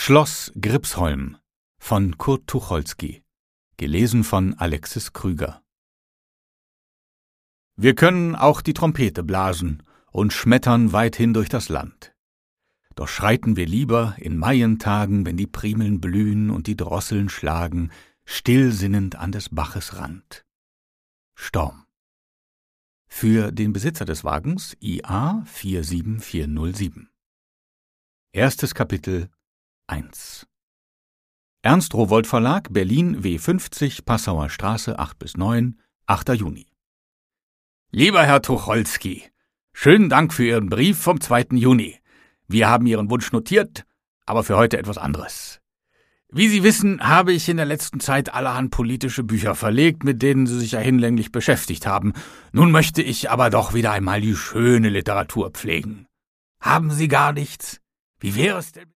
Schloss Gripsholm von Kurt Tucholsky. Gelesen von Alexis Krüger. Wir können auch die Trompete blasen und schmettern weithin durch das Land. Doch schreiten wir lieber in Maientagen, wenn die Primeln blühen und die Drosseln schlagen, stillsinnend an des Baches Rand. Storm. Für den Besitzer des Wagens IA 47407. Erstes Kapitel 1. Ernst Rowohlt Verlag, Berlin W50, Passauer Straße 8-9, 8. Juni. Lieber Herr Tucholsky, schönen Dank für Ihren Brief vom 2. Juni. Wir haben Ihren Wunsch notiert, aber für heute etwas anderes. Wie Sie wissen, habe ich in der letzten Zeit allerhand politische Bücher verlegt, mit denen Sie sich ja hinlänglich beschäftigt haben. Nun möchte ich aber doch wieder einmal die schöne Literatur pflegen. Haben Sie gar nichts? Wie wäre es denn?